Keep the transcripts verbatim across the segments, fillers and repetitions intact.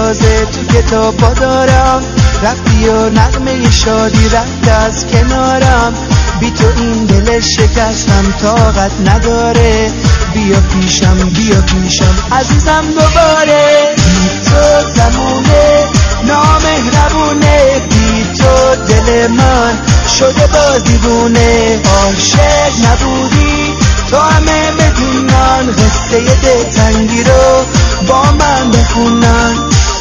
تازه تو کتابا دارم، رفتی و نغمه شادی رفت از کنارم. بی تو این دل شکستم طاقت نداره، بیا پیشم بیا پیشم عزیزم دوباره. بی تو زمونه نامهربونه، بی تو دل من شده باز دیوونه. عاشق نبودی تو همه بدونن، قصه دلتنگی رو با من بخونن.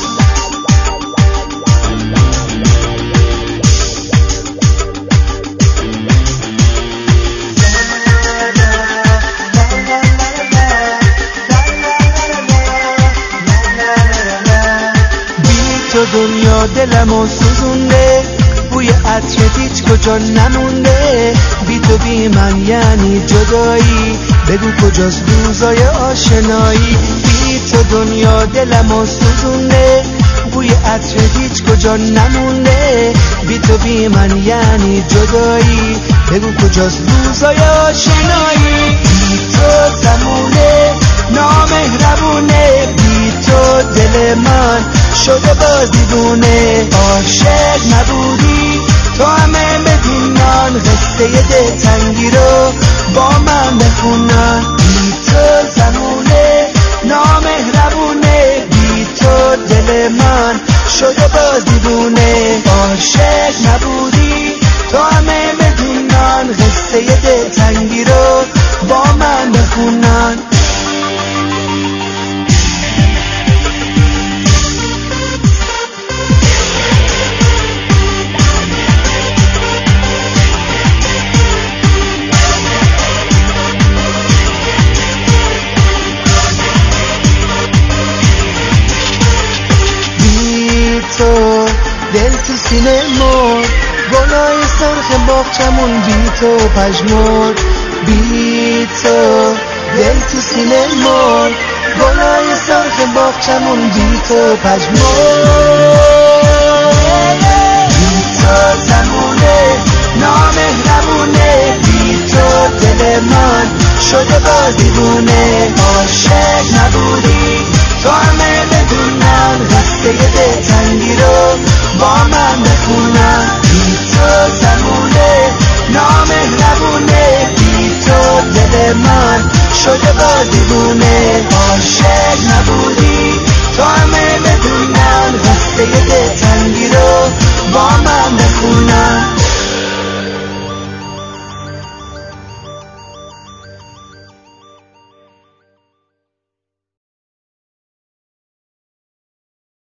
تو دنیا دلمو سوزونده، بوی عطرت هیچ کجا نمونده. بی تو بی من یعنی جدایی، بگو کجاست روزای آشنایی. بی تو دنیا دلمو سوزونده، بوی عطرت هیچ کجا نمونده. بی تو بی من یعنی جدایی، بگو کجاست روزای آشنایی. بی تو زمونه نامهربونه، بی تو دل من شده باز دیوونه. عاشق نبودی تو همه بدونن، قصه دلتنگی رو با من بخونن. بی تو زمونه نامهربونه، بی تو دل من شده باز دیوونه. عاشق نبودی تو همه بدونن، قصه دلتنگی رو با من بخونن. دل تو سینه مر، گلای سرخ باغچمون بی تو پژمرد. بی تو دل تو سینه مر، گلای سرخ باغچمون بی تو پژمرد. بی تو زمونه نامهربونه، بی تو دل من شده باز دیوونه. عاشق نبودی تو همه بدونن، قصه دلتنگی رو با من بخونن. بی تو زمونه نامهربونه، بی تو دل من شده باز دیوونه. عاشق نبودی تو همه بدونن، قصه